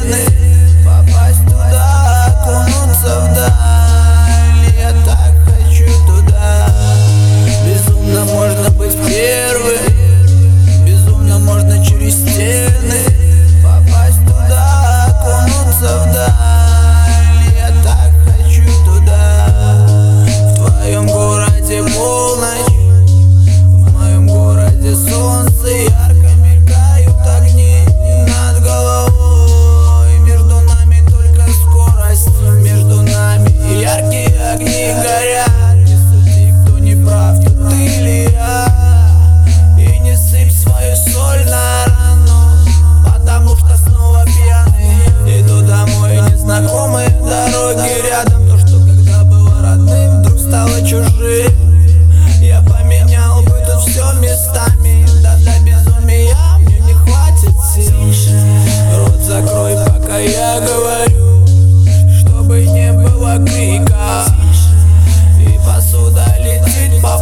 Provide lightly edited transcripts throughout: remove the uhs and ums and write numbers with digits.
стены, попасть туда, окунуться вдаль. Я так хочу туда. Безумно можно быть первым, безумно можно через стены, попасть туда, окунуться вдаль. Я так хочу туда. В твоем городе полночь, в моем городе солнце, ярко мелькают огни над головой. Между нами только скорость, между нами яркие огни горят. Не суди, кто не прав, тут ты или я. И не сыпь свою соль на рану, потому что снова пьяный. Иду домой, незнакомые дороги рядом. То, что когда было родным, вдруг стало чужим. Я поменял бы тут все местами, да для безумия мне не хватит сил. Рот закрой, пока я говорю, чтобы не было крика, и посуда летит по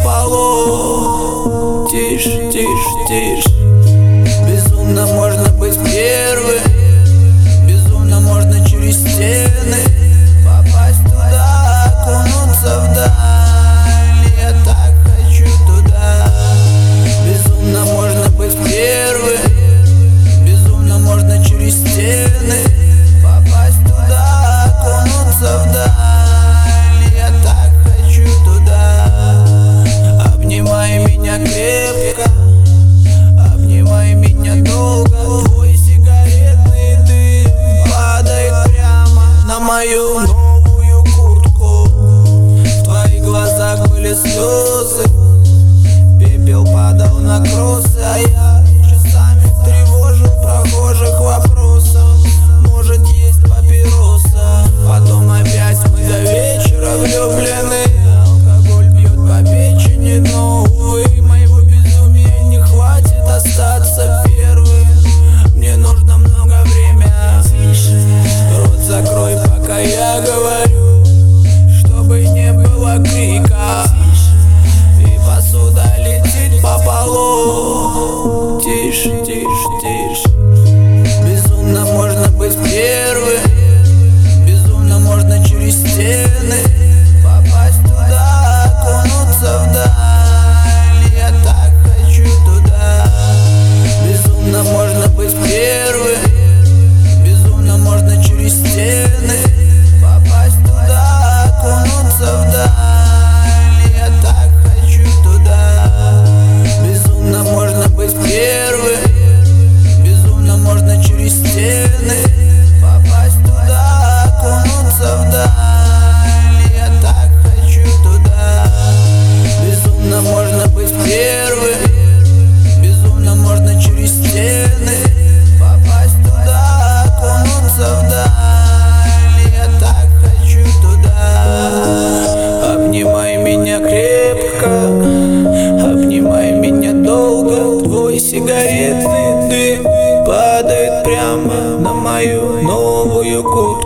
полу. Тише, тише, тише. Безумно можно быть первым, безумно можно через стены, попасть туда, окунуться вдаль. Я так хочу туда. Безумно можно быть первым, безумно можно через стены, попасть туда, окунуться вдаль. Я так хочу туда. Обнимай меня крепко, обнимай меня долго. Твой сигаретный дым падает прямо на мою новую куртку. В твоих глазах были слезы, пепел падал на кроссы, а я часами тревожу прохожих вопросом: может, есть папироса? Потом опять мы до вечера влюблены. Алкоголь бьет по печени, но, увы, моего безумия не хватит остаться первым. Мне нужно много времени. Рот закрой, пока я говорю, чтобы не было крика, и посуда летит по полу. Тише, тише, тише. Безумно можно быть первым, безумно можно через стены, попасть туда, окунуться вдаль. Я так хочу туда. Безумно можно быть первым, безумно можно через стены, попасть туда, окунуться вдаль. Я так хочу туда. Безумно можно быть первым, безумно можно через стены, попасть туда, окунуться вдаль. Я так хочу туда. Безумно можно быть первым, безумно можно через стены, попасть туда, окунуться вдаль. Я так хочу туда. Обнимай меня крепко, обнимай меня долго. Твой сигаретный дым падает прямо на мою новую куртку.